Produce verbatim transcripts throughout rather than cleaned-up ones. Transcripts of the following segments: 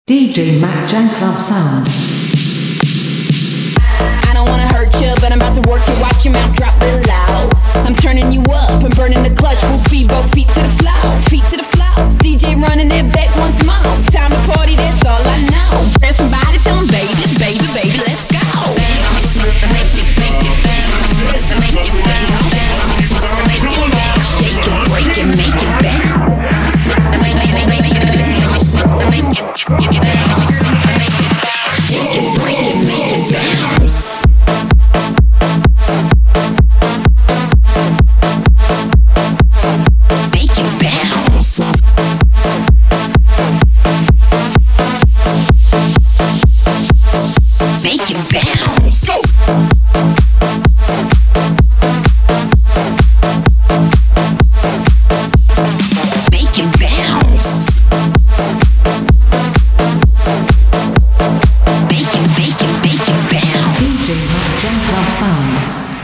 D J Mac Jan Club Sound. I don't wanna hurt you, but I'm about to work you. Watch your mouth drop real loud. I'm turning you up and burning the clutch. Full speed, both feet to the floor, feet to the floor. D J running that back once more. Time to party, that's all I know. Grab somebody, tell them baby, baby, baby, let's go. Make it, make it bounce. Make it bounce. Make it bounce. Shake it, break it, make it bounce. Make it, make it, make it bounce. Make it, make it bounce. Make it bounce. Shake it, break it, make it bounce. Make it bounce. Make it bounce. Go. Make it bounce. Make it, make it, make it bounce. D J Mac Jan Club Sound.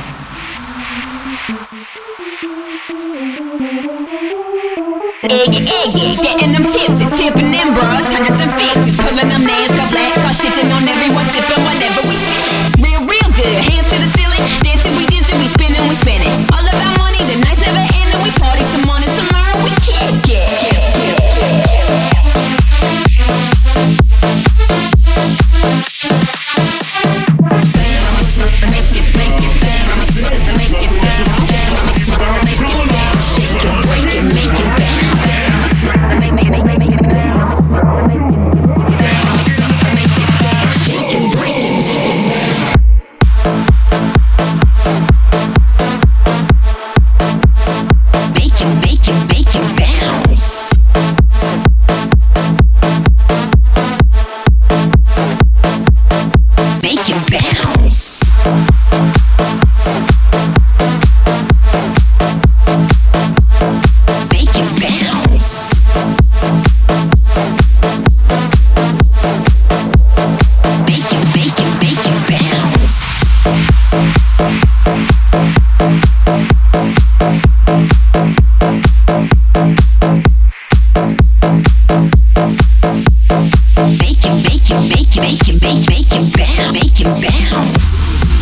Eggy, eggy, getting them tipsy, tipping them broads, hundreds and fifties, pulling them NASCAR black car, shitting on everyone, sipping whatever we feel. Real, real good, hands to the ceiling, dancing, we dancing, we spinning, we spinning. All about money, the nights never end, and we party till morning, tomorrow we kick it. Make it, make it bounce, make it bounce, make it bounce, shake it, break it, make it bounce. Make, make, make, make it bounce, make it bounce, make it bounce, shake it, break it, make it bounce. Make it, make it, make it bounce. Make it bounce. Make it bounce. Make it, make it, make it bounce. Make it, make it, make it, make it, make, make it bounce. Make it bounce.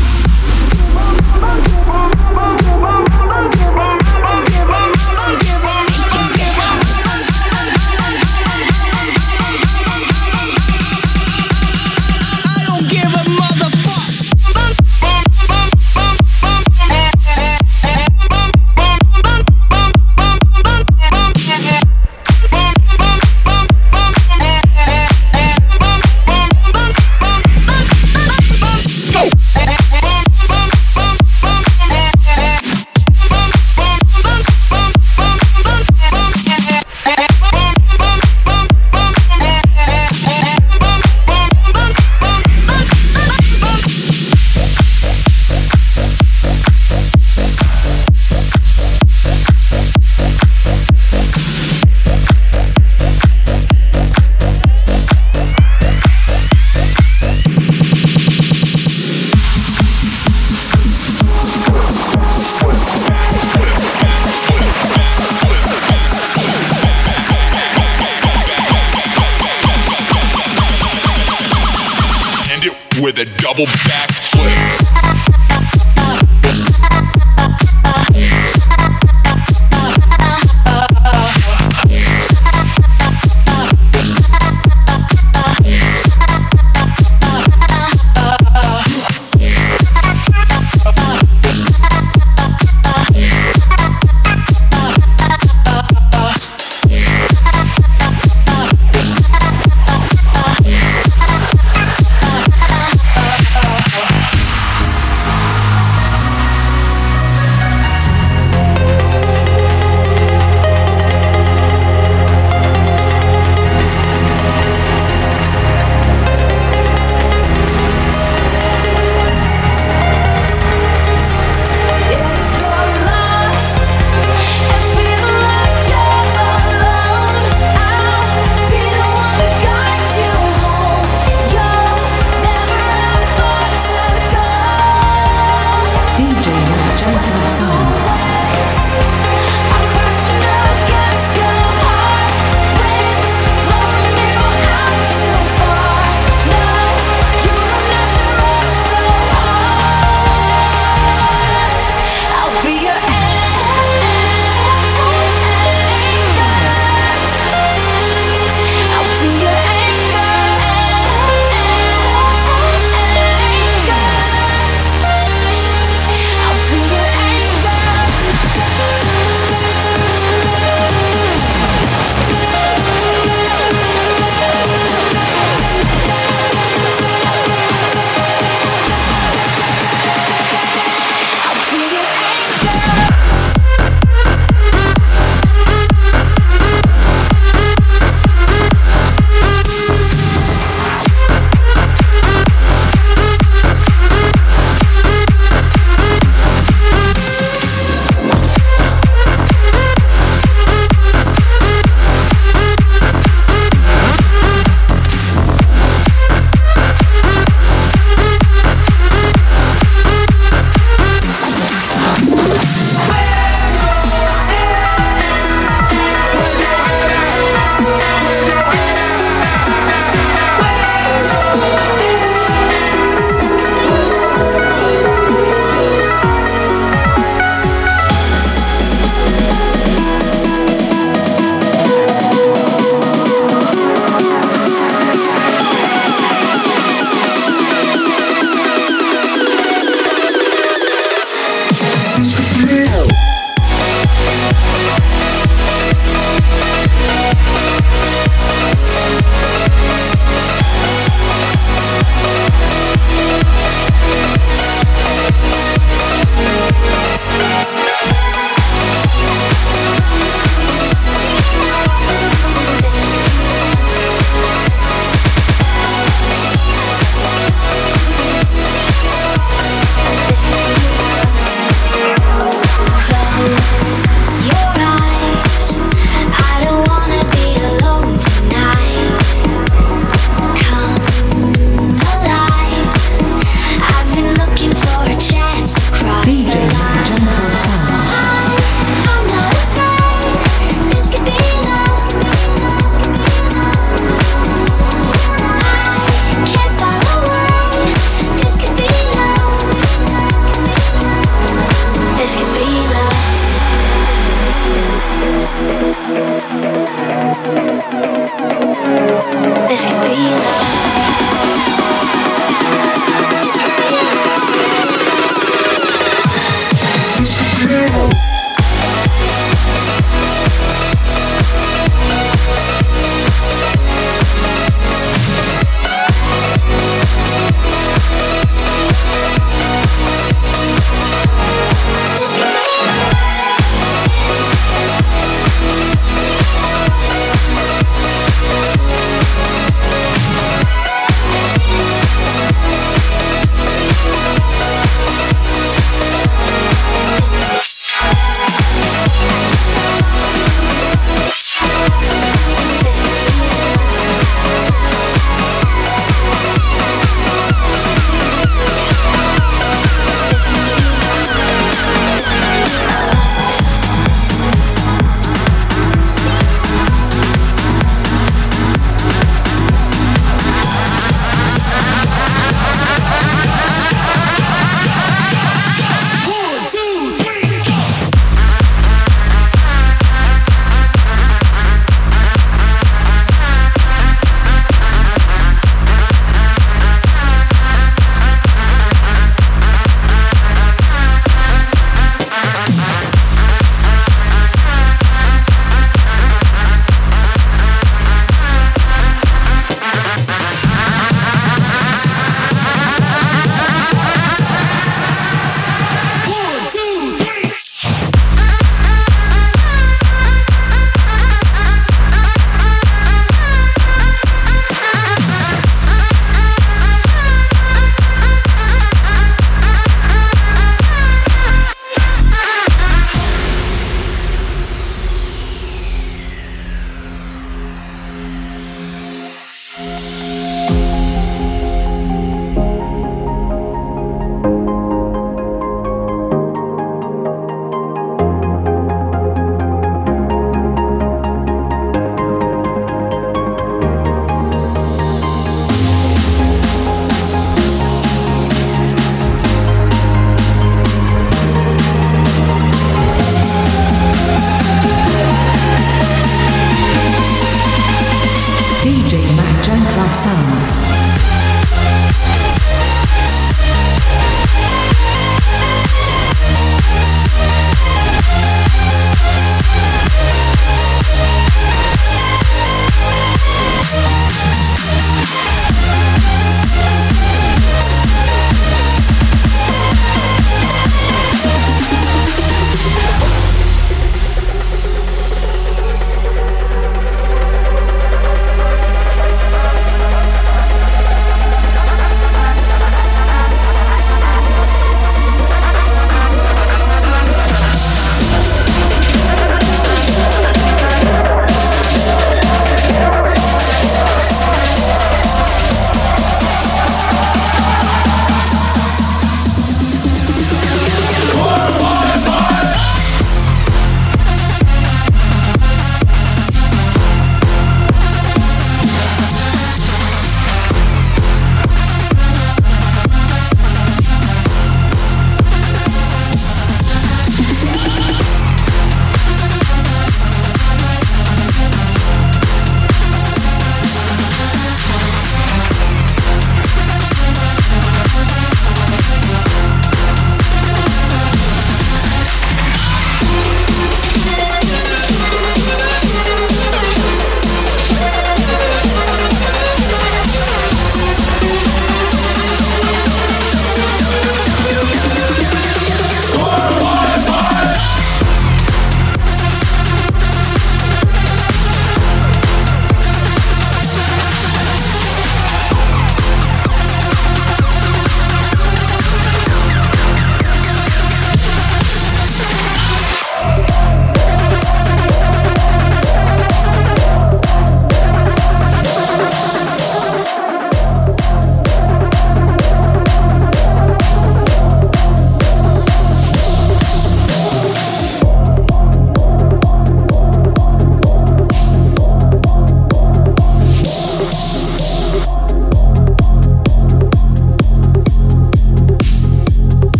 With a double back flip.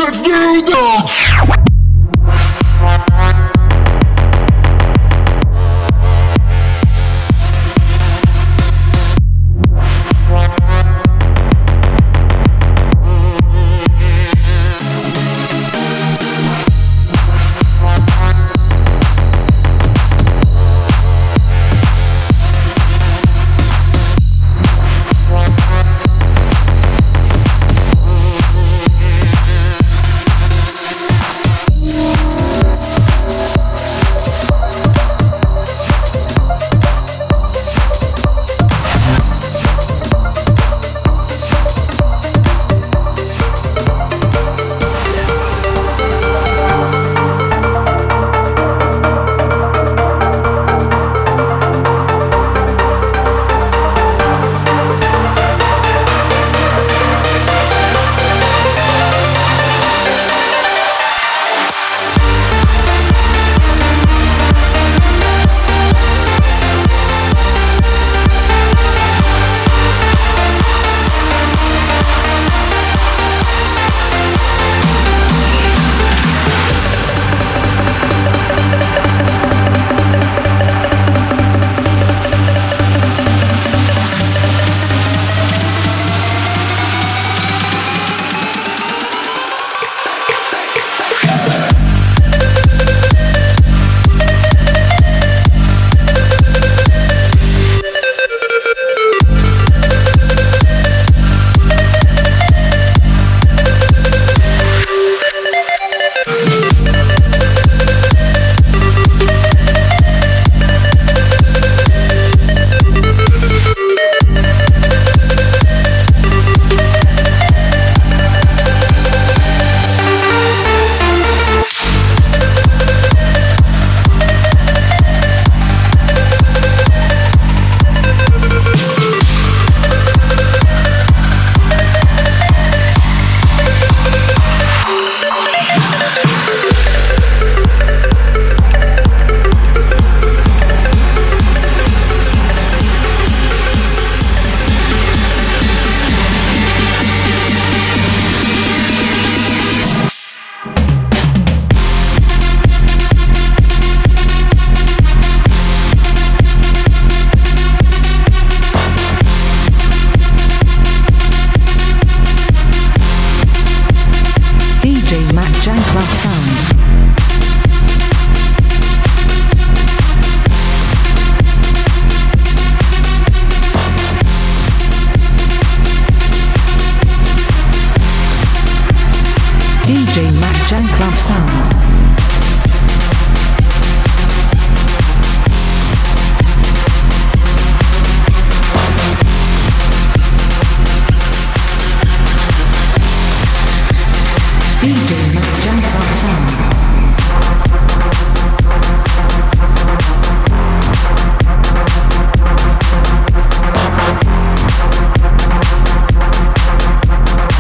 Let's do this!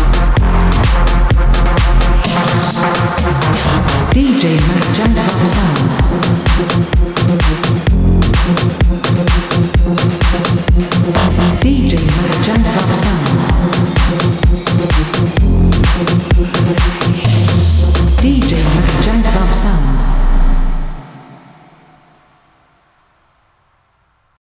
D J Mac Jank Sound.